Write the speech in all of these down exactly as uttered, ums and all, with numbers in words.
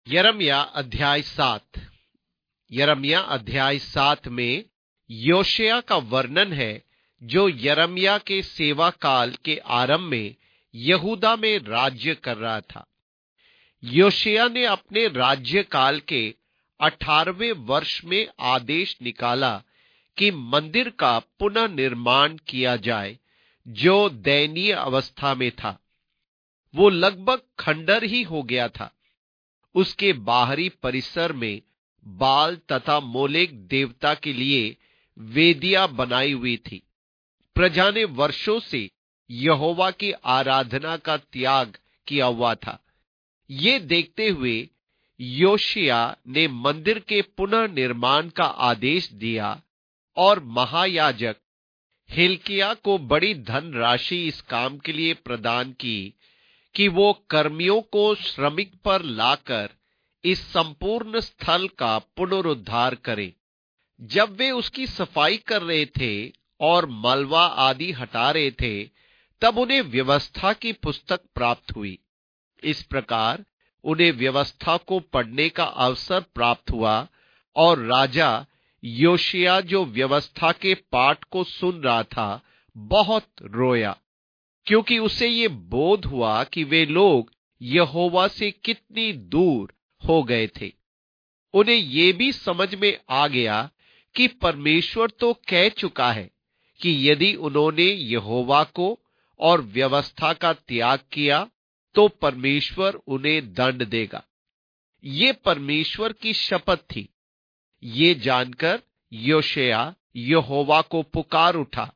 यिर्मयाह अध्याय सात। यिर्मयाह अध्याय सात में योशिय्याह का वर्णन है, जो यिर्मयाह के सेवा काल के आरंभ में यहूदा में राज्य कर रहा था। योशिय्याह ने अपने राज्य काल के अठारहवें वर्ष में आदेश निकाला कि मंदिर का पुनः निर्माण किया जाए, जो दयनीय अवस्था में था। वो लगभग खंडर ही हो गया था। उसके बाहरी परिसर में बाल तथा मोलेक देवता के लिए वेदियां बनाई हुई थी। प्रजा ने वर्षों से यहोवा की आराधना का त्याग किया हुआ था। ये देखते हुए योशिय्याह ने मंदिर के पुनः निर्माण का आदेश दिया और महायाजक हिल्किय्याह को बड़ी धनराशि इस काम के लिए प्रदान की कि वो कर्मियों को श्रमिक पर लाकर इस संपूर्ण स्थल का पुनरुद्धार करें। जब वे उसकी सफाई कर रहे थे और मलबा आदि हटा रहे थे, तब उन्हें व्यवस्था की पुस्तक प्राप्त हुई। इस प्रकार उन्हें व्यवस्था को पढ़ने का अवसर प्राप्त हुआ और राजा योशिय्याह, जो व्यवस्था के पाठ को सुन रहा था, बहुत रोया, क्योंकि उसे ये बोध हुआ कि वे लोग यहोवा से कितनी दूर हो गए थे। उन्हें ये भी समझ में आ गया कि परमेश्वर तो कह चुका है कि यदि उन्होंने यहोवा को और व्यवस्था का त्याग किया तो परमेश्वर उन्हें दंड देगा। ये परमेश्वर की शपथ थी। ये जानकर योशिय्याह यहोवा को पुकार उठा।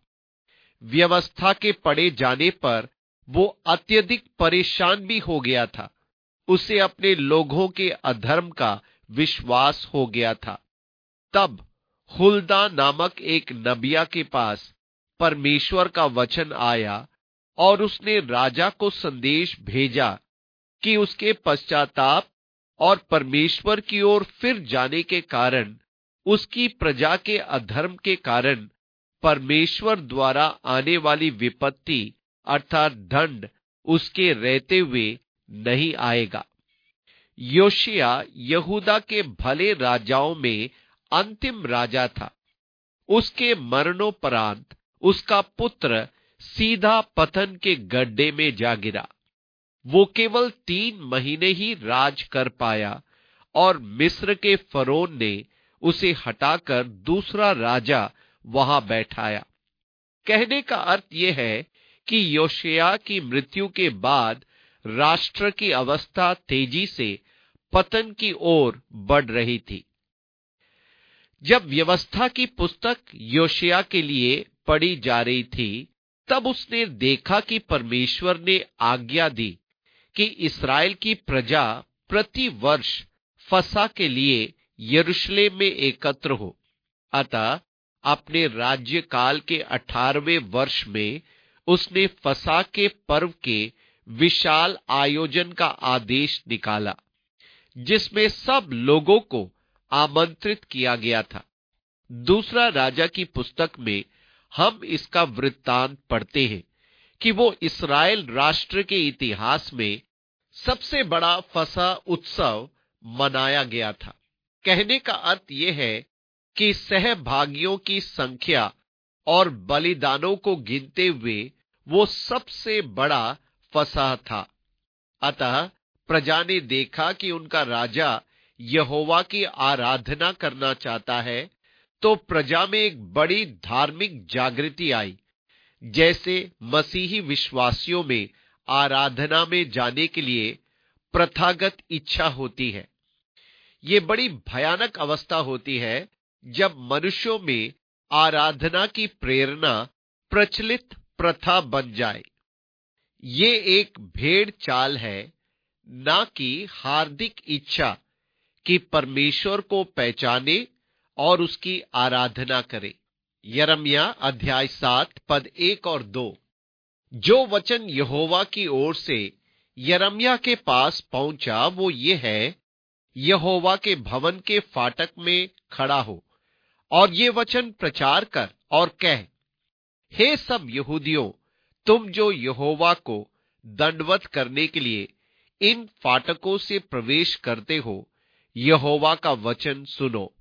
व्यवस्था के पढ़े जाने पर वो अत्यधिक परेशान भी हो गया था। उसे अपने लोगों के अधर्म का विश्वास हो गया था। तब हुल्दा नामक एक नबिया के पास परमेश्वर का वचन आया और उसने राजा को संदेश भेजा कि उसके पश्चाताप और परमेश्वर की ओर फिर जाने के कारण उसकी प्रजा के अधर्म के कारण परमेश्वर द्वारा आने वाली विपत्ति अर्थात दंड उसके रहते हुए नहीं आएगा। योशिय्याह यहूदा के भले राजाओं में अंतिम राजा था। उसके मरणोपरांत उसका पुत्र सीधा पतन के गड्ढे में जा गिरा। वो केवल तीन महीने ही राज कर पाया और मिस्र के फरोन ने उसे हटाकर दूसरा राजा वहां बैठाया। कहने का अर्थ यह है कि योशिय्याह की मृत्यु के बाद राष्ट्र की अवस्था तेजी से पतन की ओर बढ़ रही थी। जब व्यवस्था की पुस्तक योशिय्याह के लिए पढ़ी जा रही थी, तब उसने देखा कि परमेश्वर ने आज्ञा दी कि इस्राएल की प्रजा प्रति वर्ष फसह के लिए यरूशलेम में एकत्र हो। अतः अपने राज्य काल के अठारहवें वर्ष में उसने फसह के पर्व के विशाल आयोजन का आदेश निकाला, जिसमें सब लोगों को आमंत्रित किया गया था। दूसरा राजा की पुस्तक में हम इसका वृत्तांत पढ़ते हैं कि वो इस्राएल राष्ट्र के इतिहास में सबसे बड़ा फसह उत्सव मनाया गया था। कहने का अर्थ यह है कि सहभागियों की संख्या और बलिदानों को गिनते हुए वो सबसे बड़ा फसह था। अतः प्रजा ने देखा कि उनका राजा यहोवा की आराधना करना चाहता है, तो प्रजा में एक बड़ी धार्मिक जागृति आई, जैसे मसीही विश्वासियों में आराधना में जाने के लिए प्रथागत इच्छा होती है। ये बड़ी भयानक अवस्था होती है जब मनुष्यों में आराधना की प्रेरणा प्रचलित प्रथा बन जाए। ये एक भेड़ चाल है, ना कि हार्दिक इच्छा कि परमेश्वर को पहचाने और उसकी आराधना करे। यिर्मयाह अध्याय सात पद एक और दो। जो वचन यहोवा की ओर से यिर्मयाह के पास पहुंचा वो ये है, यहोवा के भवन के फाटक में खड़ा हो और ये वचन प्रचार कर और कह, हे सब यहूदियों, तुम जो यहोवा को दंडवत करने के लिए इन फाटकों से प्रवेश करते हो, यहोवा का वचन सुनो।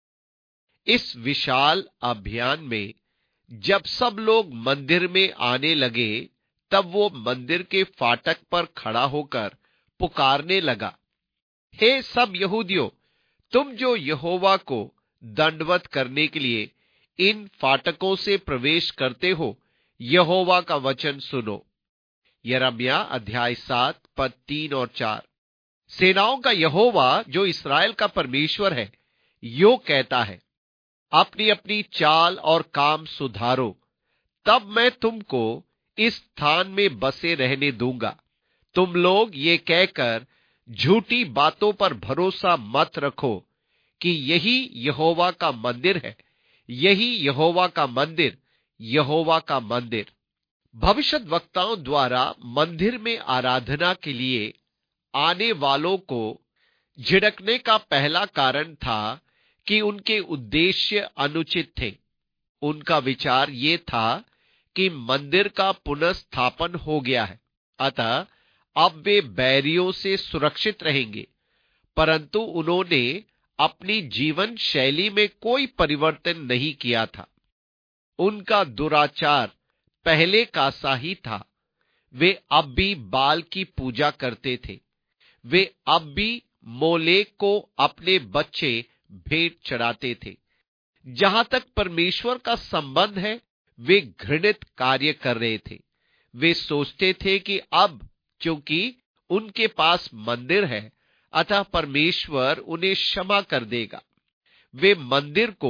इस विशाल अभियान में जब सब लोग मंदिर में आने लगे, तब वो मंदिर के फाटक पर खड़ा होकर पुकारने लगा, हे सब यहूदियों, तुम जो यहोवा को दंडवत करने के लिए इन फाटकों से प्रवेश करते हो, यहोवा का वचन सुनो। यिर्मयाह अध्याय सात पद तीन और चार। सेनाओं का यहोवा जो इस्राएल का परमेश्वर है, यो कहता है, अपनी अपनी चाल और काम सुधारो, तब मैं तुमको इस स्थान में बसे रहने दूंगा। तुम लोग ये कहकर झूठी बातों पर भरोसा मत रखो कि यही यहोवा का मंदिर है, यही यहोवा का मंदिर, यहोवा का मंदिर। भविष्यद्वक्ताओं द्वारा मंदिर में आराधना के लिए आने वालों को झिड़कने का पहला कारण था कि उनके उद्देश्य अनुचित थे। उनका विचार ये था कि मंदिर का पुनर्स्थापन हो गया है, अतः अब वे बैरियों से सुरक्षित रहेंगे। परंतु उन्होंने अपनी जीवन शैली में कोई परिवर्तन नहीं किया था। उनका दुराचार पहले का सा ही था। वे अब भी बाल की पूजा करते थे। वे अब भी मोलेक को अपने बच्चे भेंट चढ़ाते थे। जहां तक परमेश्वर का संबंध है, वे घृणित कार्य कर रहे थे। वे सोचते थे कि अब क्योंकि उनके पास मंदिर है, अतः परमेश्वर उन्हें क्षमा कर देगा। वे मंदिर को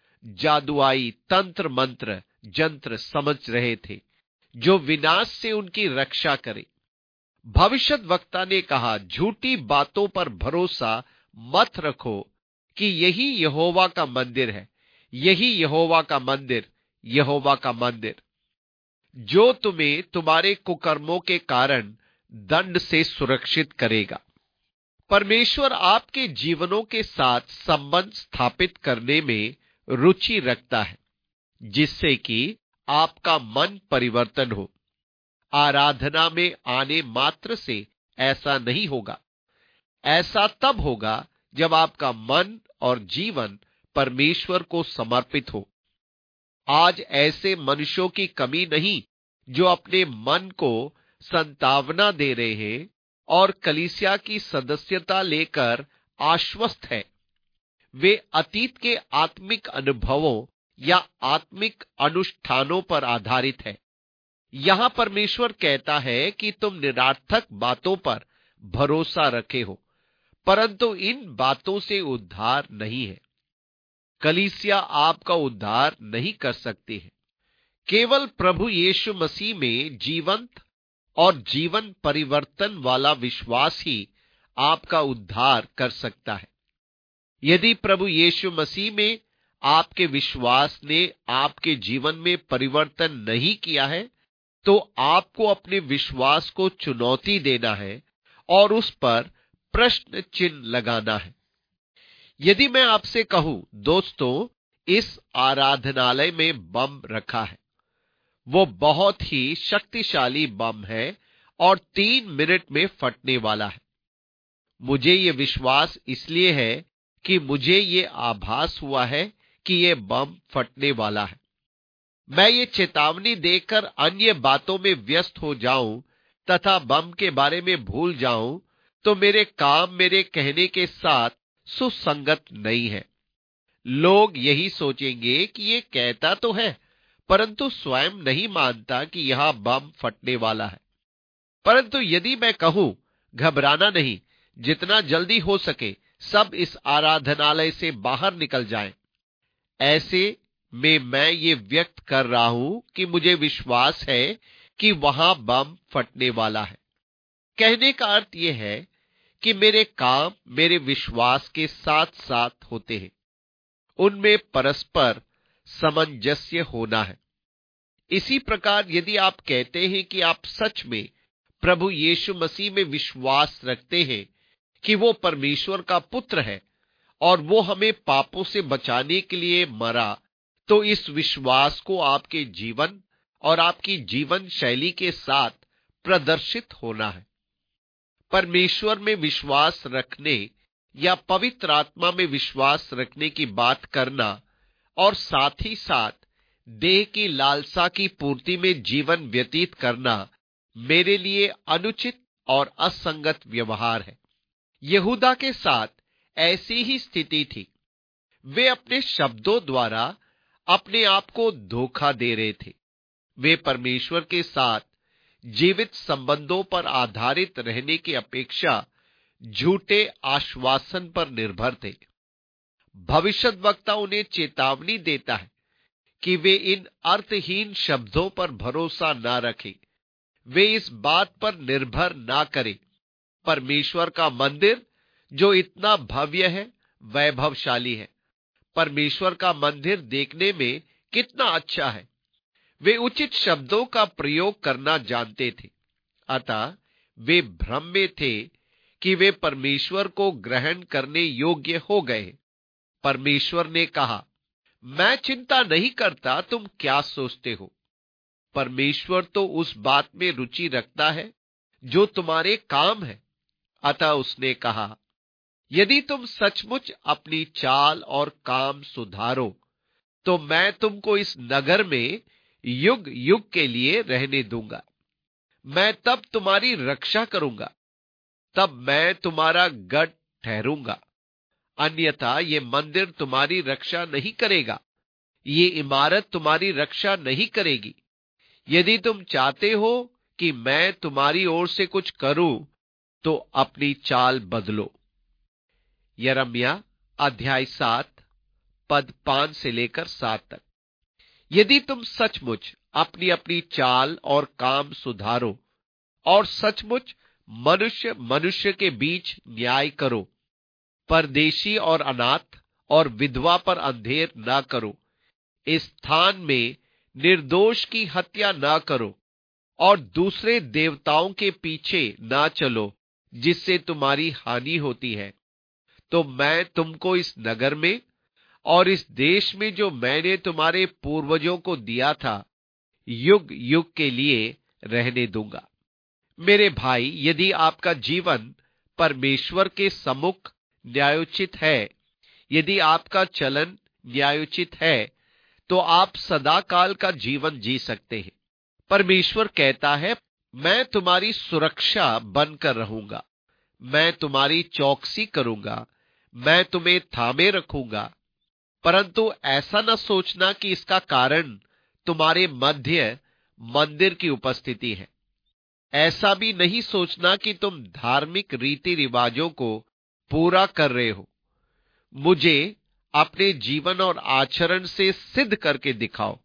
जादुआई तंत्र मंत्र जंत्र समझ रहे थे, जो विनाश से उनकी रक्षा करे। भविष्यद्वक्ता ने कहा, झूठी बातों पर भरोसा मत रखो कि यही यहोवा का मंदिर है, यही यहोवा का मंदिर, यहोवा का मंदिर, जो तुम्हें तुम्हारे कुकर्मों के कारण दंड से सुरक्षित करेगा। परमेश्वर आपके जीवनों के साथ संबंध स्थापित करने में रुचि रखता है, जिससे कि आपका मन परिवर्तन हो। आराधना में आने मात्र से ऐसा नहीं होगा। ऐसा तब होगा जब आपका मन और जीवन परमेश्वर को समर्पित हो। आज ऐसे मनुष्यों की कमी नहीं जो अपने मन को संतावना दे रहे हैं और कलीसिया की सदस्यता लेकर आश्वस्त है। वे अतीत के आत्मिक अनुभवों या आत्मिक अनुष्ठानों पर आधारित है। यहां परमेश्वर कहता है कि तुम निरर्थक बातों पर भरोसा रखे हो, परंतु इन बातों से उद्धार नहीं है। कलीसिया आपका उद्धार नहीं कर सकती है। केवल प्रभु यीशु मसीह में जीवंत और जीवन परिवर्तन वाला विश्वास ही आपका उद्धार कर सकता है। यदि प्रभु यीशु मसीह में आपके विश्वास ने आपके जीवन में परिवर्तन नहीं किया है, तो आपको अपने विश्वास को चुनौती देना है और उस पर प्रश्न चिन्ह लगाना है। यदि मैं आपसे कहूं, दोस्तों, इस आराधनालय में बम रखा है, वो बहुत ही शक्तिशाली बम है और तीन मिनट में फटने वाला है। मुझे ये विश्वास इसलिए है कि मुझे ये आभास हुआ है कि ये बम फटने वाला है। मैं ये चेतावनी देकर अन्य बातों में व्यस्त हो जाऊं तथा बम के बारे में भूल जाऊं, तो मेरे काम मेरे कहने के साथ सुसंगत नहीं है। लोग यही सोचेंगे कि ये कहता तो है, परंतु स्वयं नहीं मानता कि यहां बम फटने वाला है। परंतु यदि मैं कहूं, घबराना नहीं, जितना जल्दी हो सके सब इस आराधनालय से बाहर निकल जाएं, ऐसे में मैं ये व्यक्त कर रहा हूं कि मुझे विश्वास है कि वहां बम फटने वाला है। कहने का अर्थ यह है कि मेरे काम मेरे विश्वास के साथ साथ होते हैं, उनमें परस्पर सामंजस्य होना है। इसी प्रकार यदि आप कहते हैं कि आप सच में प्रभु यीशु मसीह में विश्वास रखते हैं कि वो परमेश्वर का पुत्र है और वो हमें पापों से बचाने के लिए मरा, तो इस विश्वास को आपके जीवन और आपकी जीवन शैली के साथ प्रदर्शित होना है। परमेश्वर में विश्वास रखने या पवित्र आत्मा में विश्वास रखने की बात करना और साथ ही साथ देह की लालसा की पूर्ति में जीवन व्यतीत करना मेरे लिए अनुचित और असंगत व्यवहार है। यहूदा के साथ ऐसी ही स्थिति थी। वे अपने शब्दों द्वारा अपने आप को धोखा दे रहे थे। वे परमेश्वर के साथ जीवित संबंधों पर आधारित रहने की अपेक्षा झूठे आश्वासन पर निर्भर थे। भविष्यद्वक्ता उन्हें चेतावनी देता है कि वे इन अर्थहीन शब्दों पर भरोसा न रखें। वे इस बात पर निर्भर ना करें। परमेश्वर का मंदिर जो इतना भव्य है, वैभवशाली है। परमेश्वर का मंदिर देखने में कितना अच्छा है। वे उचित शब्दों का प्रयोग करना जानते थे। अतः वे भ्रम में थे कि वे परमेश्वर को ग्रहण करने योग्य हो गए। परमेश्वर ने कहा, मैं चिंता नहीं करता तुम क्या सोचते हो। परमेश्वर तो उस बात में रुचि रखता है जो तुम्हारे काम है। अतः उसने कहा, यदि तुम सचमुच अपनी चाल और काम सुधारो तो मैं तुमको इस नगर में युग युग के लिए रहने दूंगा। मैं तब तुम्हारी रक्षा करूंगा, तब मैं तुम्हारा गढ़ ठहरूंगा। अन्यथा ये मंदिर तुम्हारी रक्षा नहीं करेगा, ये इमारत तुम्हारी रक्षा नहीं करेगी। यदि तुम चाहते हो कि मैं तुम्हारी ओर से कुछ करूं तो अपनी चाल बदलो। यिर्मयाह अध्याय सात पद पांच से लेकर सात तक। यदि तुम सचमुच अपनी अपनी चाल और काम सुधारो और सचमुच मनुष्य मनुष्य के बीच न्याय करो, परदेशी और अनाथ और विधवा पर अंधेर न करो, इस स्थान में निर्दोष की हत्या न करो और दूसरे देवताओं के पीछे न चलो जिससे तुम्हारी हानि होती है, तो मैं तुमको इस नगर में और इस देश में जो मैंने तुम्हारे पूर्वजों को दिया था, युग युग के लिए रहने दूंगा। मेरे भाई, यदि आपका जीवन परमेश्वर के सम्मुख न्यायोचित है, यदि आपका चलन न्यायोचित है, तो आप सदा काल का जीवन जी सकते हैं। परमेश्वर कहता है, मैं तुम्हारी सुरक्षा बनकर रहूंगा, मैं तुम्हारी चौकसी करूंगा, मैं तुम्हें थामे रखूंगा। परंतु ऐसा न सोचना कि इसका कारण तुम्हारे मध्य मंदिर की उपस्थिति है। ऐसा भी नहीं सोचना कि तुम धार्मिक रीति रिवाजों को पूरा कर रहे हो। मुझे अपने जीवन और आचरण से सिद्ध करके दिखाओ।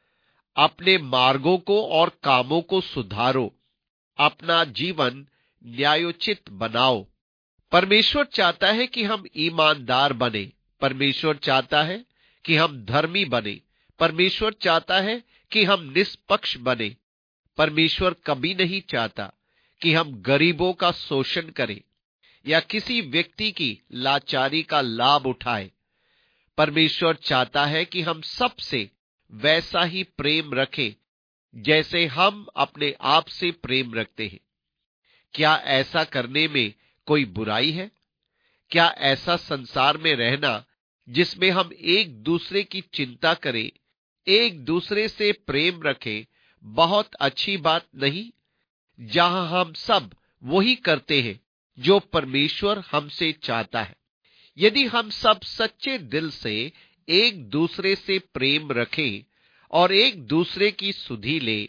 अपने मार्गों को और कामों को सुधारो, अपना जीवन न्यायोचित बनाओ। परमेश्वर चाहता है कि हम ईमानदार बने। परमेश्वर चाहता है कि हम धर्मी बने। परमेश्वर चाहता है कि हम निष्पक्ष बने। परमेश्वर कभी नहीं चाहता कि हम गरीबों का शोषण करें या किसी व्यक्ति की लाचारी का लाभ उठाएं। परमेश्वर चाहता है कि हम सबसे वैसा ही प्रेम रखें जैसे हम अपने आप से प्रेम रखते हैं। क्या ऐसा करने में कोई बुराई है? क्या ऐसा संसार में रहना जिसमें हम एक दूसरे की चिंता करें, एक दूसरे से प्रेम रखें, बहुत अच्छी बात नहीं? जहां हम सब वही करते हैं जो परमेश्वर हमसे चाहता है। यदि हम सब सच्चे दिल से एक दूसरे से प्रेम रखें और एक दूसरे की सुधि लें,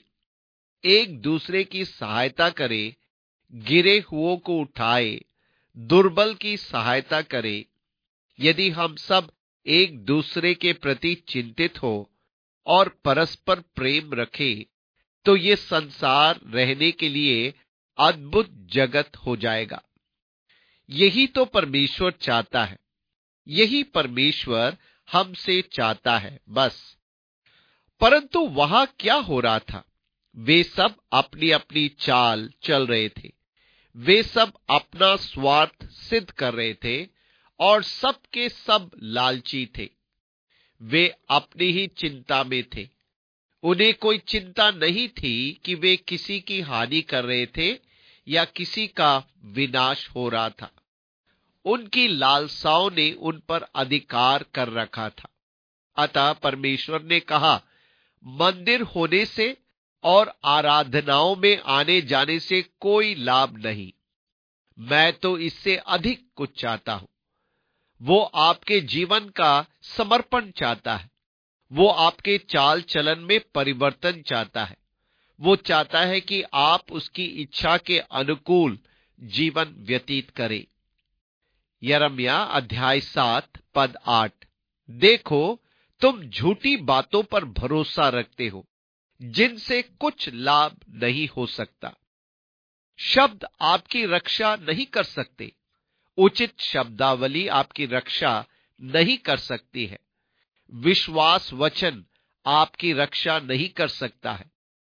एक दूसरे की सहायता करें, गिरे हुओं को उठाए, दुर्बल की सहायता करें, यदि हम सब एक दूसरे के प्रति चिंतित हो और परस्पर प्रेम रखें, तो ये संसार रहने के लिए अद्भुत जगत हो जाएगा। यही तो परमेश्वर चाहता है, यही परमेश्वर हमसे चाहता है बस। परंतु वहां क्या हो रहा था? वे सब अपनी अपनी चाल चल रहे थे। वे सब अपना स्वार्थ सिद्ध कर रहे थे और सब के सब लालची थे। वे अपनी ही चिंता में थे। उन्हें कोई चिंता नहीं थी कि वे किसी की हानि कर रहे थे या किसी का विनाश हो रहा था। उनकी लालसाओं ने उन पर अधिकार कर रखा था। अतः परमेश्वर ने कहा, मंदिर होने से और आराधनाओं में आने जाने से कोई लाभ नहीं। मैं तो इससे अधिक कुछ चाहता हूं। वो आपके जीवन का समर्पण चाहता है। वो आपके चाल चलन में परिवर्तन चाहता है। वो चाहता है कि आप उसकी इच्छा के अनुकूल जीवन व्यतीत करें। यिर्मयाह अध्याय सात पद आठ। देखो, तुम झूठी बातों पर भरोसा रखते हो, जिनसे कुछ लाभ नहीं हो सकता। शब्द आपकी रक्षा नहीं कर सकते। उचित शब्दावली आपकी रक्षा नहीं कर सकती है। विश्वास वचन आपकी रक्षा नहीं कर सकता है।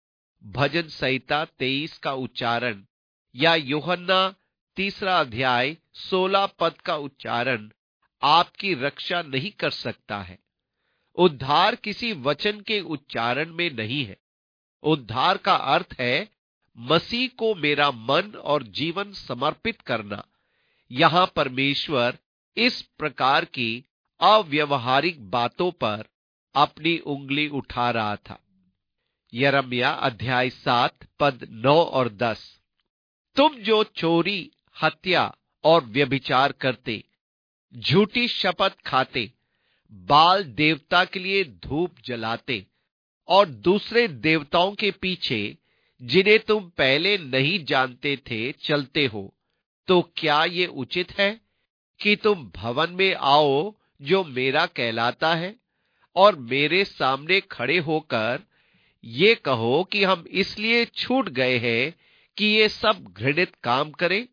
भजन संहिता तेईस का उच्चारण या यूहन्ना तीसरा अध्याय सोलह पद का उच्चारण आपकी रक्षा नहीं कर सकता है। उद्धार किसी वचन के उच्चारण में नहीं है। उद्धार का अर्थ है मसीह को मेरा मन और जीवन समर्पित करना। यहां परमेश्वर इस प्रकार की अव्यवहारिक बातों पर अपनी उंगली उठा रहा था। यिर्मयाह अध्याय सात पद नौ और दस। तुम जो चोरी, हत्या और व्यभिचार करते, झूठी शपथ खाते, बाल देवता के लिए धूप जलाते और दूसरे देवताओं के पीछे, जिन्हें तुम पहले नहीं जानते थे, चलते हो, तो क्या ये उचित है कि तुम भवन में आओ जो मेरा कहलाता है और मेरे सामने खड़े होकर ये कहो कि हम इसलिए छूट गए हैं कि ये सब घृणित काम करें?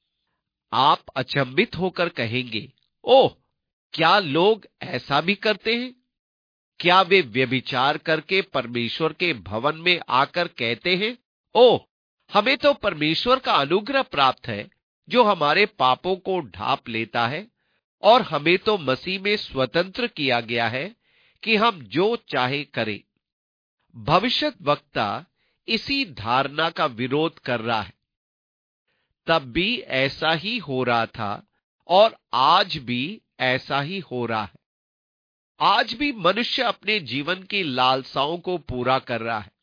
आप अचंभित होकर कहेंगे, ओह, क्या लोग ऐसा भी करते हैं? क्या वे व्यभिचार करके परमेश्वर के भवन में आकर कहते हैं, ओह, हमें तो परमेश्वर का अनुग्रह प्राप्त है जो हमारे पापों को ढांप लेता है, और हमें तो मसीह में स्वतंत्र किया गया है कि हम जो चाहे करें। भविष्यद्वक्ता इसी धारणा का विरोध कर रहा है। तब भी ऐसा ही हो रहा था और आज भी ऐसा ही हो रहा है। आज भी मनुष्य अपने जीवन की लालसाओं को पूरा कर रहा है।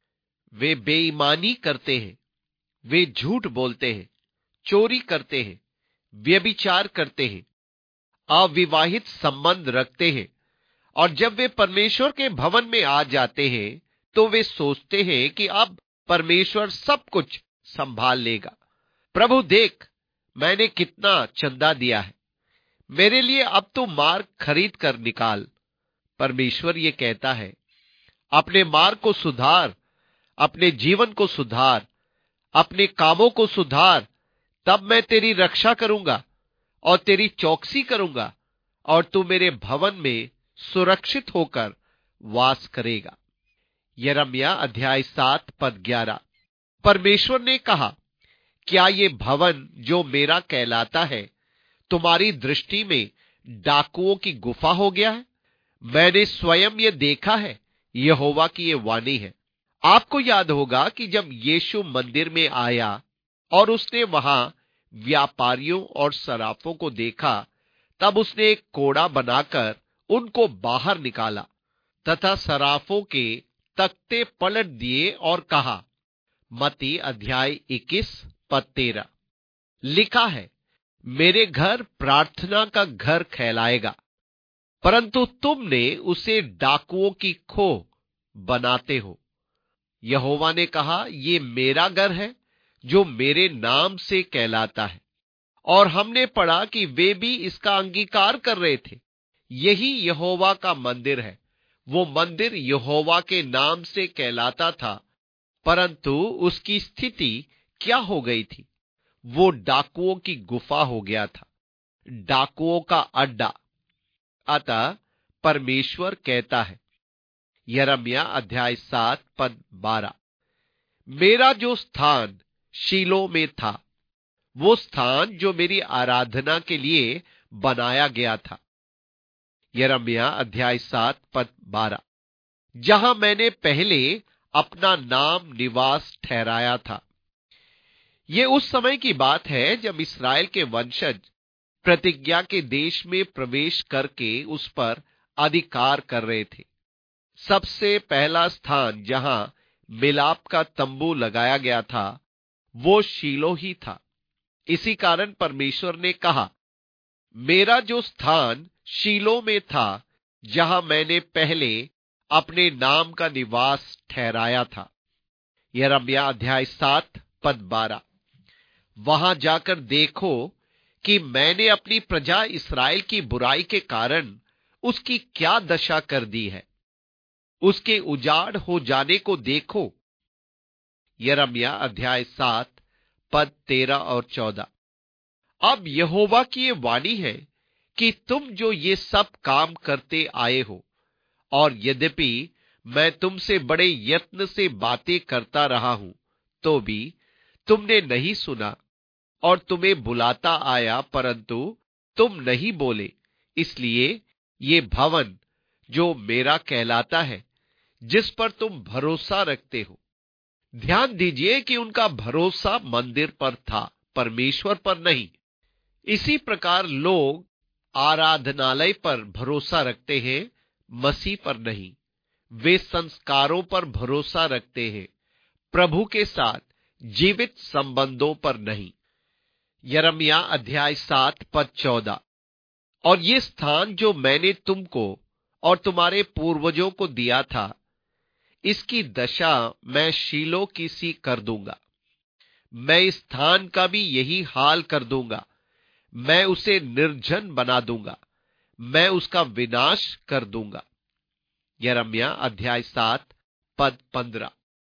वे बेईमानी करते हैं, वे झूठ बोलते हैं, चोरी करते हैं, व्यभिचार करते हैं, अविवाहित संबंध रखते हैं, और जब वे परमेश्वर के भवन में आ जाते हैं तो वे सोचते हैं कि अब परमेश्वर सब कुछ संभाल लेगा। प्रभु देख, मैंने कितना चंदा दिया है, मेरे लिए अब तू मार्ग खरीद कर निकाल। परमेश्वर ये कहता है, अपने मार्ग को सुधार, अपने जीवन को सुधार, अपने कामों को सुधार, तब मैं तेरी रक्षा करूंगा और तेरी चौकसी करूंगा, और तू मेरे भवन में सुरक्षित होकर वास करेगा। यिर्मयाह अध्याय सात पद ग्यारह। परमेश्वर ने कहा, क्या ये भवन जो मेरा कहलाता है तुम्हारी दृष्टि में डाकुओं की गुफा हो गया है? मैंने स्वयं ये देखा है, यहोवा की ये वाणी है। आपको याद होगा कि जब यीशु मंदिर में आया और उसने वहां व्यापारियों और सराफों को देखा, तब उसने एक कोड़ा बनाकर उनको बाहर निकाला तथा सराफों के तख्ते पलट दिए और कहा, मत्ती अध्याय इक्कीस पद तेरह, लिखा है, मेरे घर प्रार्थना का घर कहलाएगा, परंतु तुमने उसे डाकुओं की खोह बनाते हो। यहोवा ने कहा, ये मेरा घर है जो मेरे नाम से कहलाता है। और हमने पढ़ा कि वे भी इसका अंगीकार कर रहे थे। यही यहोवा का मंदिर है। वो मंदिर यहोवा के नाम से कहलाता था, परंतु उसकी स्थिति क्या हो गई थी? वो डाकुओं की गुफा हो गया था, डाकुओं का अड्डा। अतः परमेश्वर कहता है, यिर्मयाह अध्याय सात पद बारह, मेरा जो स्थान शीलो में था, वो स्थान जो मेरी आराधना के लिए बनाया गया था। यिर्मयाह अध्याय सात पद बारह, जहां मैंने पहले अपना नाम निवास ठहराया था। ये उस समय की बात है जब इस्राएल के वंशज प्रतिज्ञा के देश में प्रवेश करके उस पर अधिकार कर रहे थे। सबसे पहला स्थान जहां मिलाप का तंबू लगाया गया था वो शीलो ही था। इसी कारण परमेश्वर ने कहा, मेरा जो स्थान शीलो में था जहां मैंने पहले अपने नाम का निवास ठहराया था। यिर्मयाह अध्याय सात पद बारह। वहां जाकर देखो कि मैंने अपनी प्रजा इस्राएल की बुराई के कारण उसकी क्या दशा कर दी है। उसके उजाड़ हो जाने को देखो। यिर्मयाह अध्याय सात पद तेरह और चौदह। अब यहोवा की ये वाणी है कि तुम जो ये सब काम करते आए हो, और यद्यपि मैं तुमसे बड़े यत्न से बातें करता रहा हूं, तो भी तुमने नहीं सुना, और तुम्हें बुलाता आया परंतु तुम नहीं बोले। इसलिए ये भवन जो मेरा कहलाता है, जिस पर तुम भरोसा रखते हो, ध्यान दीजिए कि उनका भरोसा मंदिर पर था, परमेश्वर पर नहीं। इसी प्रकार लोग आराधनालय पर भरोसा रखते हैं, मसीह पर नहीं। वे संस्कारों पर भरोसा रखते हैं, प्रभु के साथ जीवित संबंधों पर नहीं। यिर्मयाह अध्याय सात पद चौदह। और ये स्थान जो मैंने तुमको और तुम्हारे पूर्वजों को दिया था, इसकी दशा मैं शीलो की सी कर दूंगा। मैं इस स्थान का भी यही हाल कर दूंगा। मैं उसे निर्जन बना दूंगा, मैं उसका विनाश कर दूंगा। यिर्मयाह अध्याय सात पद पंद्रह।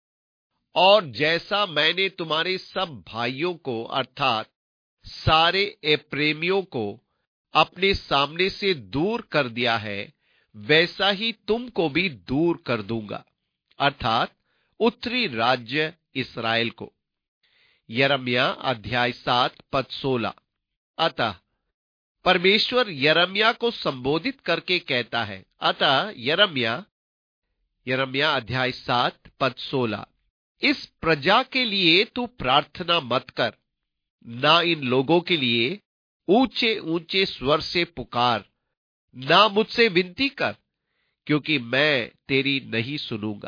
और जैसा मैंने तुम्हारे सब भाइयों को अर्थात सारे एप्रेमियों को अपने सामने से दूर कर दिया है, वैसा ही तुमको भी दूर कर दूंगा, अर्थात उत्तरी राज्य इस्राएल को। यिर्मयाह अध्याय सात पद सोलह। अतः परमेश्वर यिर्मयाह को संबोधित करके कहता है, अतः यिर्मयाह यिर्मयाह अध्याय सात पद सोलह, इस प्रजा के लिए तू प्रार्थना मत कर, ना इन लोगों के लिए ऊंचे ऊंचे स्वर से पुकार, ना मुझसे विनती कर, क्योंकि मैं तेरी नहीं सुनूंगा।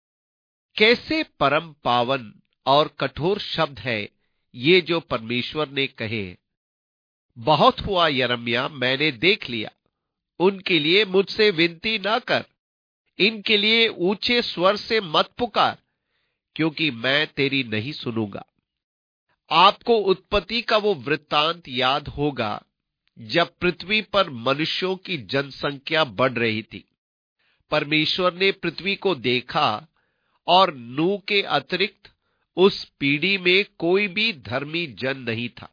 कैसे परम पावन और कठोर शब्द है ये जो परमेश्वर ने कहे। बहुत हुआ यिर्मयाह, मैंने देख लिया, उनके लिए मुझसे विनती ना कर, इनके लिए ऊंचे स्वर से मत पुकार, क्योंकि मैं तेरी नहीं सुनूंगा। आपको उत्पत्ति का वो वृत्तांत याद होगा जब पृथ्वी पर मनुष्यों की जनसंख्या बढ़ रही थी। परमेश्वर ने पृथ्वी को देखा और नूह के अतिरिक्त उस पीढ़ी में कोई भी धर्मी जन नहीं था।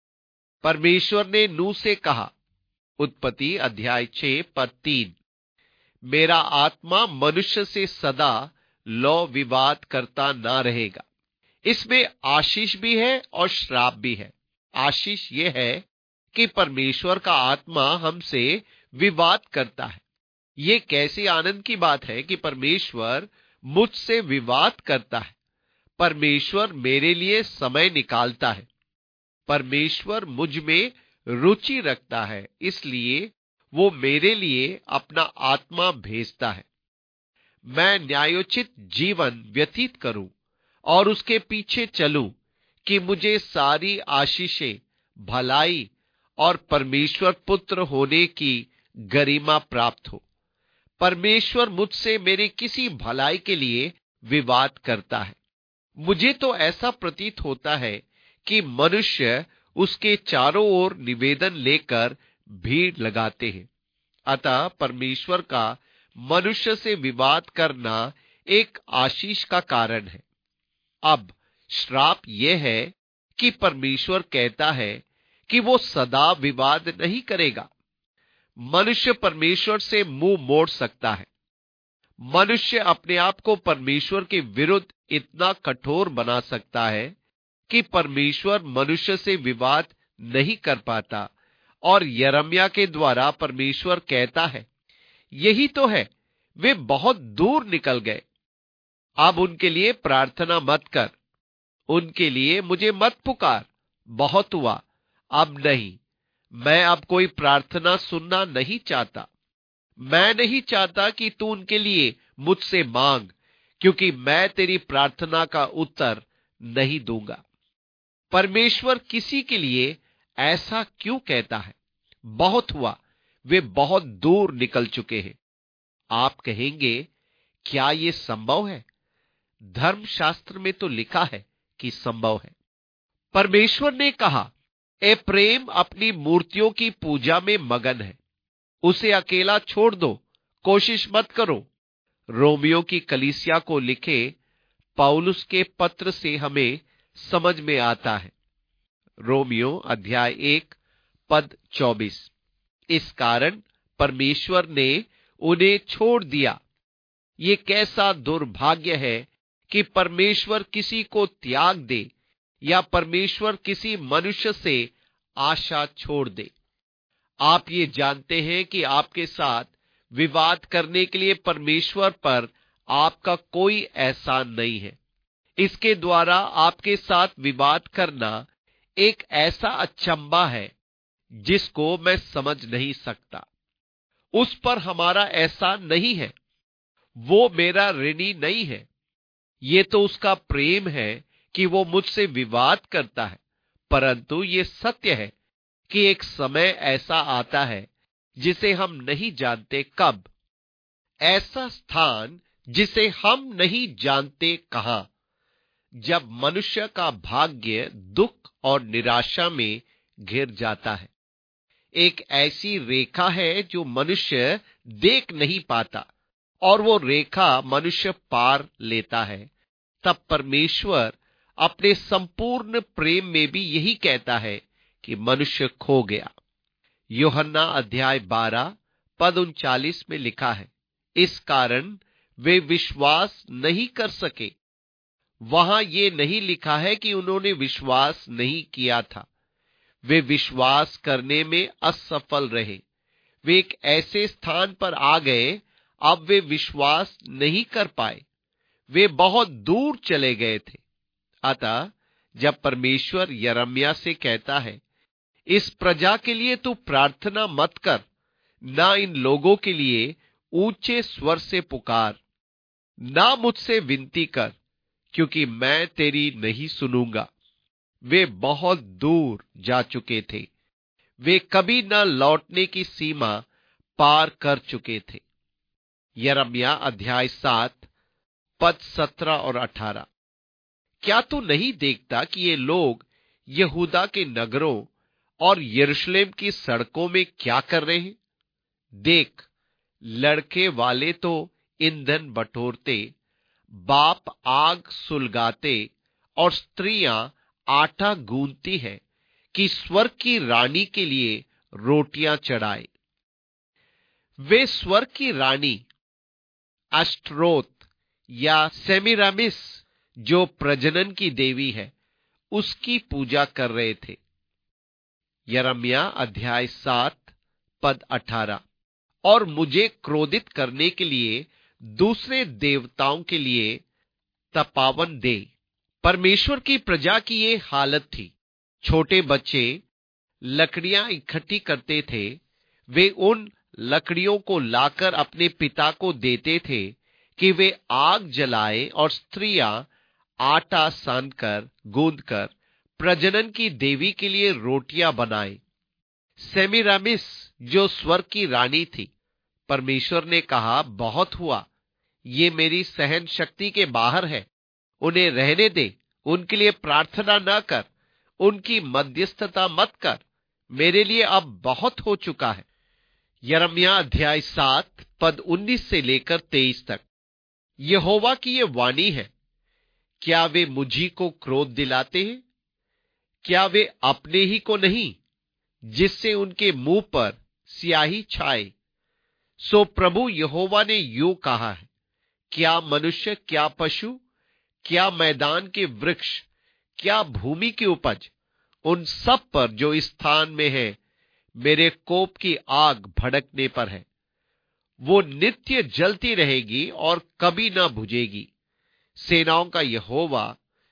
परमेश्वर ने नूह से कहा, उत्पत्ति अध्याय छह पद तीन, मेरा आत्मा मनुष्य से सदा लौ विवाद करता ना रहेगा। इसमें आशीष भी है और श्राप भी है। आशीष यह है कि परमेश्वर का आत्मा हमसे विवाद करता है। ये कैसी आनंद की बात है कि परमेश्वर मुझसे विवाद करता है। परमेश्वर मेरे लिए समय निकालता है। परमेश्वर मुझ में रुचि रखता है, इसलिए वो मेरे लिए अपना आत्मा भेजता है। मैं न्यायोचित जीवन व्यतीत करूं और उसके पीछे चलूं कि मुझे सारी आशीषें, भलाई और परमेश्वर पुत्र होने की गरिमा प्राप्त हो। परमेश्वर मुझसे मेरे किसी भलाई के लिए विवाद करता है। मुझे तो ऐसा प्रतीत होता है कि मनुष्य उसके चारों ओर निवेदन लेकर भीड़ लगाते हैं। अतः परमेश्वर का मनुष्य से विवाद करना एक आशीष का कारण है। अब श्राप यह है कि परमेश्वर कहता है कि वो सदा विवाद नहीं करेगा। मनुष्य परमेश्वर से मुंह मोड़ सकता है। मनुष्य अपने आप को परमेश्वर के विरुद्ध इतना कठोर बना सकता है कि परमेश्वर मनुष्य से विवाद नहीं कर पाता। और यिर्मयाह के द्वारा परमेश्वर कहता है, यही तो है, वे बहुत दूर निकल गए। अब उनके लिए प्रार्थना मत कर, उनके लिए मुझे मत पुकार, बहुत हुआ, अब नहीं। मैं अब कोई प्रार्थना सुनना नहीं चाहता। मैं नहीं चाहता कि तू उनके लिए मुझसे मांग, क्योंकि मैं तेरी प्रार्थना का उत्तर नहीं दूंगा। परमेश्वर किसी के लिए ऐसा क्यों कहता है? बहुत हुआ, वे बहुत दूर निकल चुके हैं। आप कहेंगे, क्या यह संभव है? धर्मशास्त्र में तो लिखा है कि संभव है। परमेश्वर ने कहा, ए प्रेम अपनी मूर्तियों की पूजा में मगन है, उसे अकेला छोड़ दो, कोशिश मत करो। रोमियो की कलीसिया को लिखे पौलुस के पत्र से हमें समझ में आता है। रोमियो अध्याय एक पद चौबीस। इस कारण परमेश्वर ने उन्हें छोड़ दिया। ये कैसा दुर्भाग्य है कि परमेश्वर किसी को त्याग दे या परमेश्वर किसी मनुष्य से आशा छोड़ दे। आप ये जानते हैं कि आपके साथ विवाद करने के लिए परमेश्वर पर आपका कोई एहसान नहीं है। इसके द्वारा आपके साथ विवाद करना एक ऐसा अचंभा है जिसको मैं समझ नहीं सकता। उस पर हमारा एहसान नहीं है, वो मेरा ऋणी नहीं है। ये तो उसका प्रेम है कि वो मुझसे विवाद करता है। परंतु ये सत्य है कि एक समय ऐसा आता है जिसे हम नहीं जानते कब, ऐसा स्थान जिसे हम नहीं जानते कहां, जब मनुष्य का भाग्य दुख और निराशा में घिर जाता है। एक ऐसी रेखा है जो मनुष्य देख नहीं पाता और वो रेखा मनुष्य पार लेता है। तब परमेश्वर अपने संपूर्ण प्रेम में भी यही कहता है कि मनुष्य खो गया। यूहन्ना अध्याय बारह पद उनचालीस में लिखा है, इस कारण वे विश्वास नहीं कर सके। वहां ये नहीं लिखा है कि उन्होंने विश्वास नहीं किया था, वे विश्वास करने में असफल रहे। वे एक ऐसे स्थान पर आ गए, अब वे विश्वास नहीं कर पाए, वे बहुत दूर चले गए थे। अतः जब परमेश्वर यिर्मयाह से कहता है, इस प्रजा के लिए तू प्रार्थना मत कर, ना इन लोगों के लिए ऊंचे स्वर से पुकार, ना मुझसे विनती कर, क्योंकि मैं तेरी नहीं सुनूंगा। वे बहुत दूर जा चुके थे, वे कभी न लौटने की सीमा पार कर चुके थे। यिर्मयाह अध्याय सात पद सत्रह और अठारह। क्या तू नहीं देखता कि ये लोग यहूदा के नगरों और यरूशलेम की सड़कों में क्या कर रहे हैं? देख, लड़के वाले तो ईंधन बटोरते, बाप आग सुलगाते और स्त्रियां आटा गूंथती है कि स्वर्ग की रानी के लिए रोटियां चढ़ाए। वे स्वर्ग की रानी अष्टरोत या सेमिरामिस, जो प्रजनन की देवी है, उसकी पूजा कर रहे थे। यिर्मयाह अध्याय सात पद अठारह। और मुझे क्रोधित करने के लिए दूसरे देवताओं के लिए तपावन दे। परमेश्वर की प्रजा की ये हालत थी। छोटे बच्चे लकड़ियां इकट्ठी करते थे, वे उन लकड़ियों को लाकर अपने पिता को देते थे कि वे आग जलाए, और स्त्रियां आटा सानकर गूंदकर प्रजनन की देवी के लिए रोटियां बनाए। सेमिरामिस जो स्वर्ग की रानी थी, परमेश्वर ने कहा, बहुत हुआ, ये मेरी सहन शक्ति के बाहर है, उन्हें रहने दे, उनके लिए प्रार्थना न कर, उनकी मध्यस्थता मत कर, मेरे लिए अब बहुत हो चुका है। यिर्मयाह अध्याय सात पद उन्नीस से लेकर तेईस तक। यहोवा की ये वाणी है, क्या वे मुझी को क्रोध दिलाते हैं? क्या वे अपने ही को नहीं, जिससे उनके मुंह पर स्याही छाए? सो प्रभु यहोवा ने यूं कहा है, क्या मनुष्य, क्या पशु, क्या मैदान के वृक्ष, क्या भूमि की उपज, उन सब पर जो इस स्थान में है, मेरे कोप की आग भड़कने पर है। वो नित्य जलती रहेगी और कभी ना बुझेगी। सेनाओं का यहोवा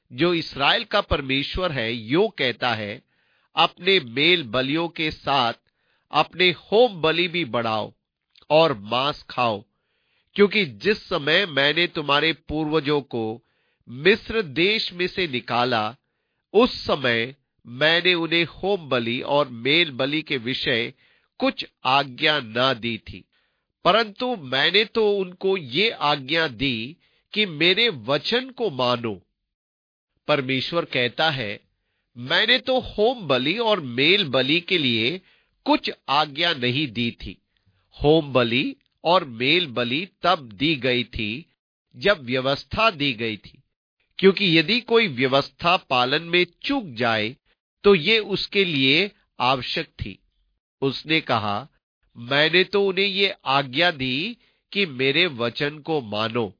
जो इस्राएल का परमेश्वर है, यो कहता है, अपने मेल बलियों के साथ अपने होम बलि भी बढ़ाओ और मांस खाओ, क्योंकि जिस समय मैंने तुम्हारे पूर्वजों को मिस्र देश में से निकाला, उस समय मैंने उन्हें होम बलि और मेल बलि के विषय कुछ आज्ञा न दी थी, परंतु मैंने तो उनको ये आज्ञा दी कि मेरे वचन को मानो। परमेश्वर कहता है, मैंने तो होम बलि और मेल बलि के लिए कुछ आज्ञा नहीं दी थी। होम बलि और मेल बलि तब दी गई थी जब व्यवस्था दी गई थी, क्योंकि यदि कोई व्यवस्था पालन में चूक जाए तो ये उसके लिए आवश्यक थी। उसने कहा, मैंने तो उन्हें ये आज्ञा दी कि मेरे वचन को मानो।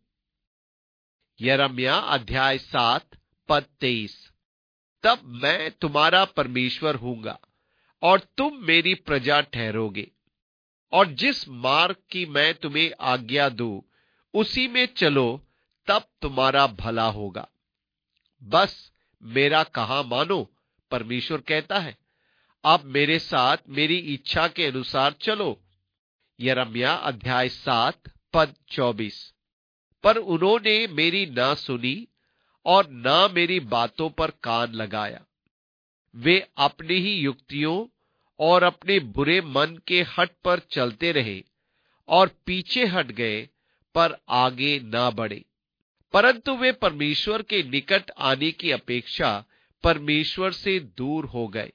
यिर्मयाह अध्याय सात पद तेईस। तब मैं तुम्हारा परमेश्वर हूंगा और तुम मेरी प्रजा ठहरोगे, और जिस मार्ग की मैं तुम्हें आज्ञा दूं उसी में चलो, तब तुम्हारा भला होगा। बस मेरा कहा मानो, परमेश्वर कहता है, अब मेरे साथ मेरी इच्छा के अनुसार चलो। यिर्मयाह अध्याय सात पद चौबीस। पर उन्होंने मेरी ना सुनी और ना मेरी बातों पर कान लगाया। वे अपनी ही युक्तियों और अपने बुरे मन के हठ पर चलते रहे और पीछे हट गए, पर आगे ना बढ़े, परंतु वे परमेश्वर के निकट आने की अपेक्षा परमेश्वर से दूर हो गए।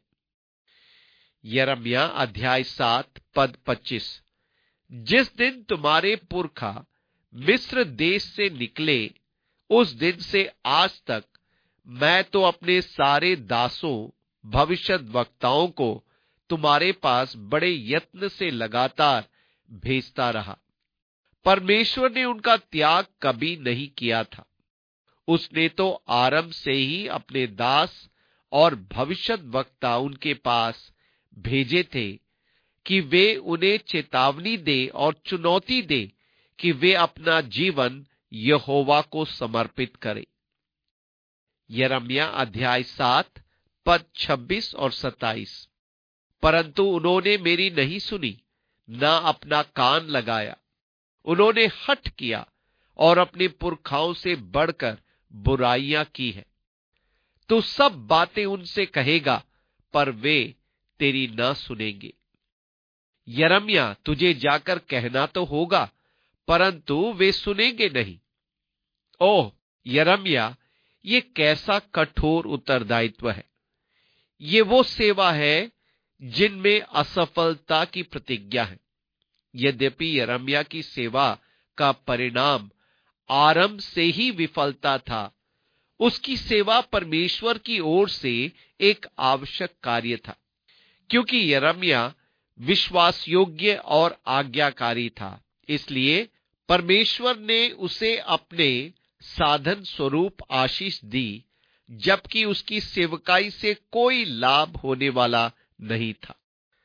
यिर्मयाह अध्याय सात पद पच्चीस। जिस दिन तुम्हारे पुरखा मिस्र देश से निकले, उस दिन से आज तक मैं तो अपने सारे दासों भविष्यद्वक्ताओं को तुम्हारे पास बड़े यत्न से लगातार भेजता रहा। परमेश्वर ने उनका त्याग कभी नहीं किया था। उसने तो आरंभ से ही अपने दास और भविष्यद्वक्ता उनके पास भेजे थे कि वे उन्हें चेतावनी दे और चुनौती दे कि वे अपना जीवन यहोवा को समर्पित करें। यिर्मयाह अध्याय सात पद छब्बीस और सत्ताईस। परंतु उन्होंने मेरी नहीं सुनी, ना अपना कान लगाया। उन्होंने हठ किया और अपने पुरखाओं से बढ़कर बुराइयां की है। तो सब बातें उनसे कहेगा, पर वे तेरी ना सुनेंगे। यिर्मयाह, तुझे जाकर कहना तो होगा, परंतु वे सुनेंगे नहीं। ओह यिर्मयाह, ये कैसा कठोर उत्तरदायित्व है। ये वो सेवा है जिनमें असफलता की प्रतिज्ञा है। यद्यपि यिर्मयाह की सेवा का परिणाम आरंभ से ही विफलता था, उसकी सेवा परमेश्वर की ओर से एक आवश्यक कार्य था, क्योंकि यिर्मयाह विश्वास योग्य और आज्ञाकारी था। इसलिए परमेश्वर ने उसे अपने साधन स्वरूप आशीष दी, जबकि उसकी सेवकाई से कोई लाभ होने वाला नहीं था।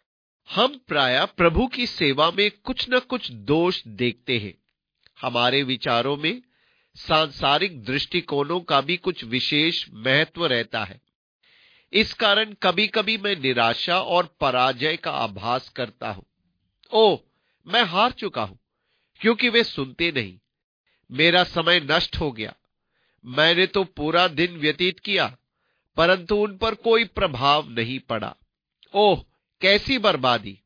हम प्रायः प्रभु की सेवा में कुछ न कुछ दोष देखते हैं। हमारे विचारों में सांसारिक दृष्टिकोणों का भी कुछ विशेष महत्व रहता है। इस कारण कभी कभी मैं निराशा और पराजय का आभास करता हूं। ओह, मैं हार चुका हूं, क्योंकि वे सुनते नहीं। मेरा समय नष्ट हो गया। मैंने तो पूरा दिन व्यतीत किया, परंतु उन पर कोई प्रभाव नहीं पड़ा। ओह, कैसी बर्बादी।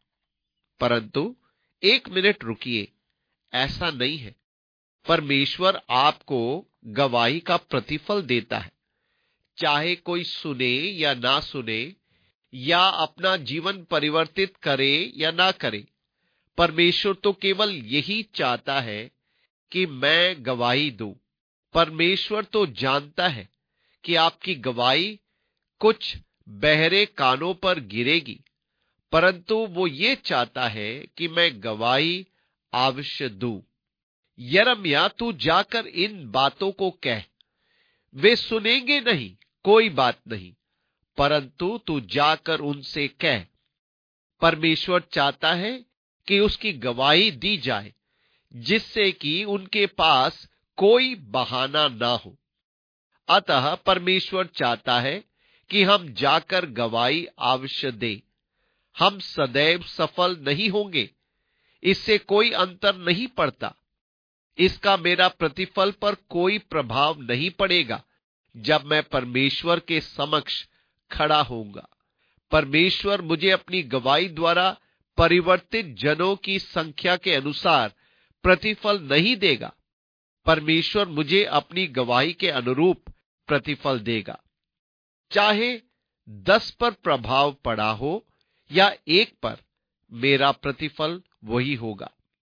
परंतु एक मिनट रुकिए, ऐसा नहीं है। परमेश्वर आपको गवाही का प्रतिफल देता है, चाहे कोई सुने या ना सुने, या अपना जीवन परिवर्तित करे या ना करे। परमेश्वर तो केवल यही चाहता है कि मैं गवाही दूं। परमेश्वर तो जानता है कि आपकी गवाही कुछ बहरे कानों पर गिरेगी, परंतु वो ये चाहता है कि मैं गवाही अवश्य दूं। यिर्मयाह, तू जाकर इन बातों को कह। वे सुनेंगे नहीं, कोई बात नहीं, परंतु तू जाकर उनसे कह। परमेश्वर चाहता है कि उसकी गवाही दी जाए, जिससे कि उनके पास कोई बहाना ना हो। अतः परमेश्वर चाहता है कि हम जाकर गवाही अवश्य दें। हम सदैव सफल नहीं होंगे, इससे कोई अंतर नहीं पड़ता। इसका मेरा प्रतिफल पर कोई प्रभाव नहीं पड़ेगा जब मैं परमेश्वर के समक्ष खड़ा होऊंगा। परमेश्वर मुझे अपनी गवाही द्वारा परिवर्तित जनों की संख्या के अनुसार प्रतिफल नहीं देगा। परमेश्वर मुझे अपनी गवाही के अनुरूप प्रतिफल देगा। चाहे दस पर प्रभाव पड़ा हो या एक पर, मेरा प्रतिफल वही होगा।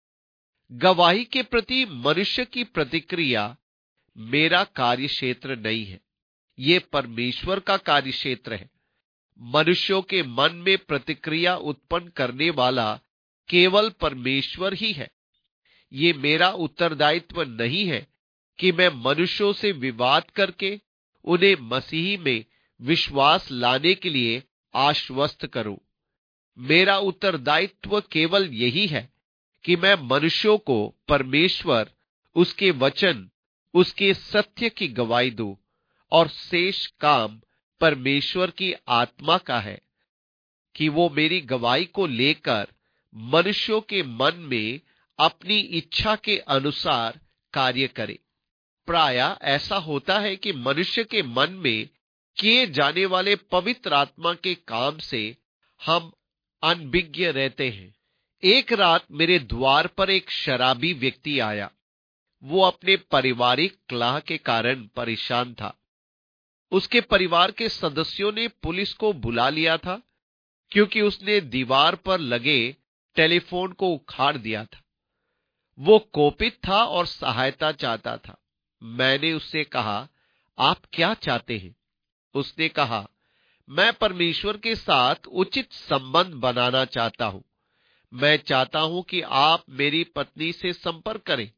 गवाही के प्रति मनुष्य की प्रतिक्रिया मेरा कार्यक्षेत्र नहीं है, ये परमेश्वर का कार्यक्षेत्र है। मनुष्यों के मन में प्रतिक्रिया उत्पन्न करने वाला केवल परमेश्वर ही है। ये मेरा उत्तरदायित्व नहीं है कि मैं मनुष्यों से विवाद करके उन्हें मसीह में विश्वास लाने के लिए आश्वस्त करूं। मेरा उत्तरदायित्व केवल यही है कि मैं मनुष्यों को परमेश्वर, उसके वचन, उसके सत्य की गवाही दूं, और शेष काम परमेश्वर की आत्मा का है कि वो मेरी गवाही को लेकर मनुष्यों के मन में अपनी इच्छा के अनुसार कार्य करे। प्रायः ऐसा होता है कि मनुष्य के मन में किए जाने वाले पवित्र आत्मा के काम से हम अनभिज्ञ रहते हैं। एक रात मेरे द्वार पर एक शराबी व्यक्ति आया। वो अपने पारिवारिक कलह के कारण परेशान था। उसके परिवार के सदस्यों ने पुलिस को बुला लिया था क्योंकि उसने दीवार पर लगे टेलीफोन को उखाड़ दिया था। वो कोपित था और सहायता चाहता था। मैंने उससे कहा, आप क्या चाहते हैं? उसने कहा, मैं परमेश्वर के साथ उचित संबंध बनाना चाहता हूं। मैं चाहता हूं कि आप मेरी पत्नी से संपर्क करें।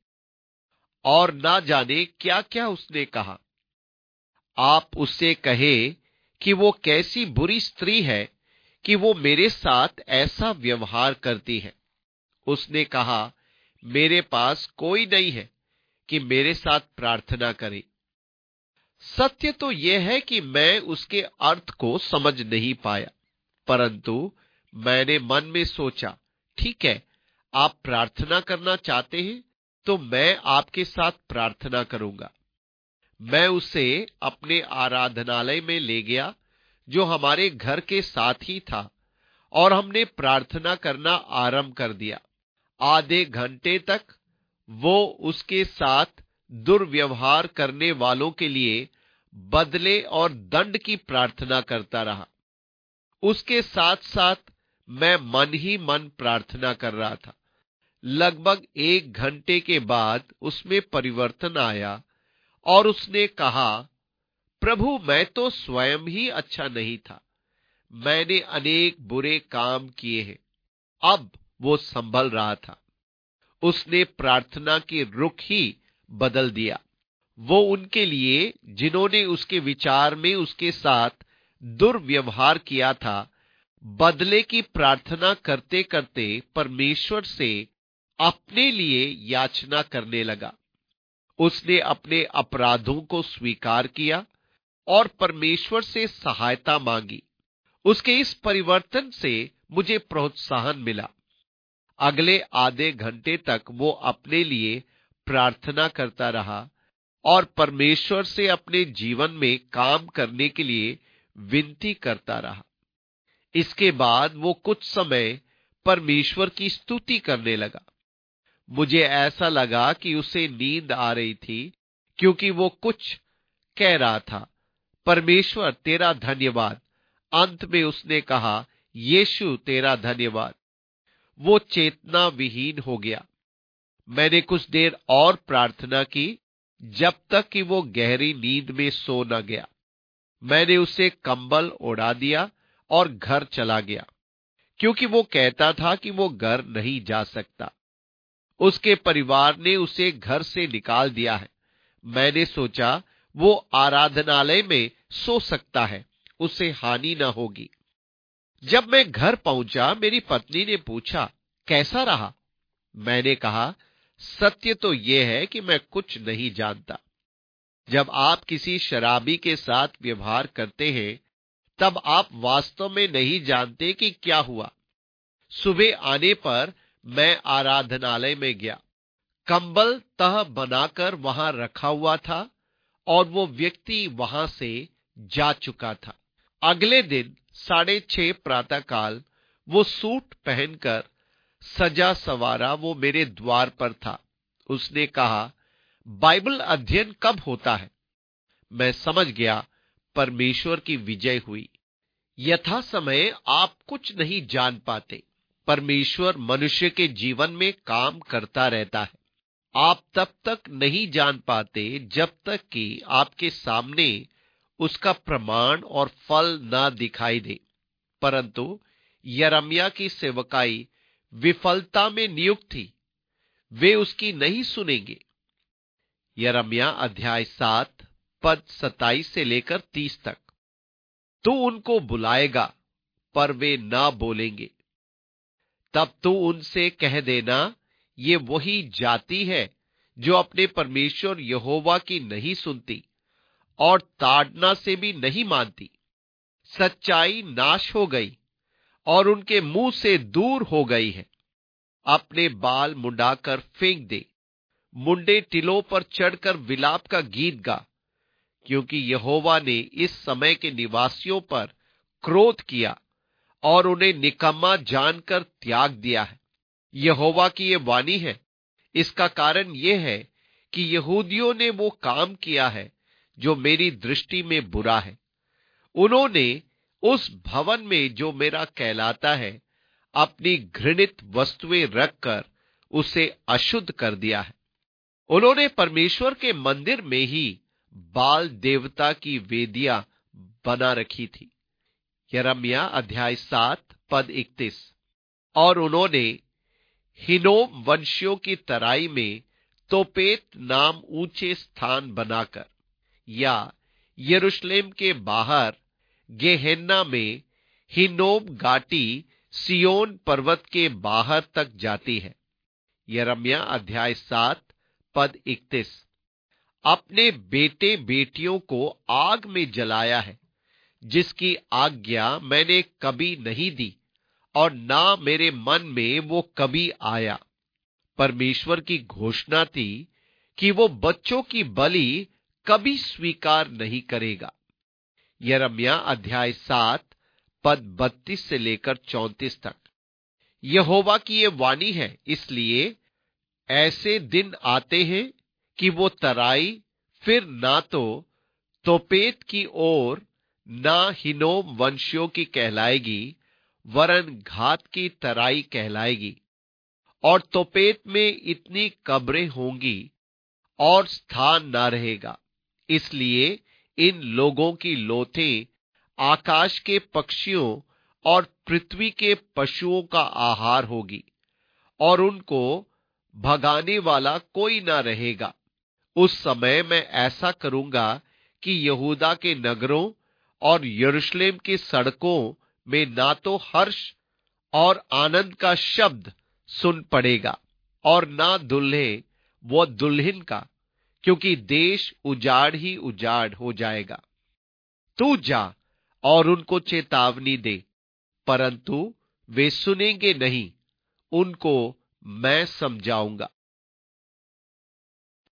और ना जाने क्या क्या उसने कहा। आप उससे कहे कि वो कैसी बुरी स्त्री है कि वो मेरे साथ ऐसा व्यवहार करती है। उसने कहा, मेरे पास कोई नहीं है कि मेरे साथ प्रार्थना करे। सत्य तो यह है कि मैं उसके अर्थ को समझ नहीं पाया, परंतु मैंने मन में सोचा, ठीक है, आप प्रार्थना करना चाहते हैं तो मैं आपके साथ प्रार्थना करूंगा। मैं उसे अपने आराधनालय में ले गया जो हमारे घर के साथ ही था, और हमने प्रार्थना करना आरंभ कर दिया। आधे घंटे तक वो उसके साथ दुर्व्यवहार करने वालों के लिए बदले और दंड की प्रार्थना करता रहा। उसके साथ साथ मैं मन ही मन प्रार्थना कर रहा था। लगभग एक घंटे के बाद उसमें परिवर्तन आया और उसने कहा, प्रभु, मैं तो स्वयं ही अच्छा नहीं था। मैंने अनेक बुरे काम किए हैं। अब वो संभल रहा था। उसने प्रार्थना की रुख ही बदल दिया। वो उनके लिए जिन्होंने उसके विचार में उसके साथ दुर्व्यवहार किया था, बदले की प्रार्थना करते करते परमेश्वर से अपने लिए याचना करने लगा। उसने अपने अपराधों को स्वीकार किया और परमेश्वर से सहायता मांगी। उसके इस परिवर्तन से मुझे प्रोत्साहन मिला। अगले आधे घंटे तक वो अपने लिए प्रार्थना करता रहा और परमेश्वर से अपने जीवन में काम करने के लिए विनती करता रहा। इसके बाद वो कुछ समय परमेश्वर की स्तुति करने लगा। मुझे ऐसा लगा कि उसे नींद आ रही थी क्योंकि वो कुछ कह रहा था। परमेश्वर तेरा धन्यवाद। अंत में उसने कहा, यीशु तेरा धन्यवाद। वो चेतना विहीन हो गया। मैंने कुछ देर और प्रार्थना की जब तक कि वो गहरी नींद में सो न गया। मैंने उसे कंबल ओढ़ा दिया और घर चला गया क्योंकि वो कहता था कि वो घर नहीं जा सकता। उसके परिवार ने उसे घर से निकाल दिया है। मैंने सोचा वो आराधनालय में सो सकता है, उसे हानि न होगी। जब मैं घर पहुंचा, मेरी पत्नी ने पूछा, कैसा रहा? मैंने कहा, सत्य तो यह है कि मैं कुछ नहीं जानता। जब आप किसी शराबी के साथ व्यवहार करते हैं, तब आप वास्तव में नहीं जानते कि क्या हुआ। सुबह आने पर मैं आराधनालय में गया। कंबल तह बनाकर वहां रखा हुआ था और वो व्यक्ति वहां से जा चुका था। अगले दिन साढ़े छह प्रातःकाल वो सूट पहनकर सजा सवारा वो मेरे द्वार पर था। उसने कहा, बाइबल अध्ययन कब होता है? मैं समझ गया परमेश्वर की विजय हुई। यथा समय आप कुछ नहीं जान पाते। परमेश्वर मनुष्य के जीवन में काम करता रहता है। आप तब तक नहीं जान पाते जब तक कि आपके सामने उसका प्रमाण और फल ना दिखाई दे। परंतु यिर्मयाह की सेवकाई विफलता में नियुक्त थी। वे उसकी नहीं सुनेंगे। यिर्मयाह अध्याय सात पद सत्ताईस से लेकर तीस तक। तू उनको बुलाएगा पर वे ना बोलेंगे। तब तू उनसे कह देना, ये वही जाति है जो अपने परमेश्वर यहोवा की नहीं सुनती और ताड़ना से भी नहीं मानती। सच्चाई नाश हो गई और उनके मुंह से दूर हो गई है। अपने बाल मुंडाकर फेंक दे, मुंडे टिलों पर चढ़कर विलाप का गीत गा, क्योंकि यहोवा ने इस समय के निवासियों पर क्रोध किया और उन्हें निकम्मा जानकर त्याग दिया है। यहोवा की ये वाणी है। इसका कारण यह है कि यहूदियों ने वो काम किया है जो मेरी दृष्टि में बुरा है। उन्होंने उस भवन में जो मेरा कहलाता है अपनी घृणित वस्तुएं रखकर उसे अशुद्ध कर दिया है। उन्होंने परमेश्वर के मंदिर में ही बाल देवता की वेदियां बना रखी थी। यिर्मयाह अध्याय सात पद इकतीस। और उन्होंने हिनोम वंशियों की तराई में तोपेत नाम ऊंचे स्थान बनाकर, या यरूशलेम के बाहर गेहेन्ना में हिनोम घाटी सियोन पर्वत के बाहर तक जाती है। यिर्मयाह अध्याय सात पद इकतीस। अपने बेटे बेटियों को आग में जलाया है, जिसकी आज्ञा मैंने कभी नहीं दी और ना मेरे मन में वो कभी आया। परमेश्वर की घोषणा थी कि वो बच्चों की बलि कभी स्वीकार नहीं करेगा। यिर्मयाह अध्याय सात पद बत्तीस से लेकर चौंतीस तक। यहोवा की ये वाणी है, इसलिए ऐसे दिन आते हैं कि वो तराई फिर ना तो तोपेत की ओर ना हिनोम वंशियों की कहलाएगी, वरन घात की तराई कहलाएगी। और तोपेत में इतनी कब्रें होंगी और स्थान ना रहेगा। इसलिए इन लोगों की लोथें आकाश के पक्षियों और पृथ्वी के पशुओं का आहार होगी और उनको भगाने वाला कोई ना रहेगा। उस समय मैं ऐसा करूंगा कि यहूदा के नगरों और यरूशलेम की सड़कों में ना तो हर्ष और आनंद का शब्द सुन पड़ेगा और ना दुल्हे व दुल्हन का, क्योंकि देश उजाड़ ही उजाड़ हो जाएगा। तू जा और उनको चेतावनी दे, परंतु वे सुनेंगे नहीं। उनको मैं समझाऊंगा।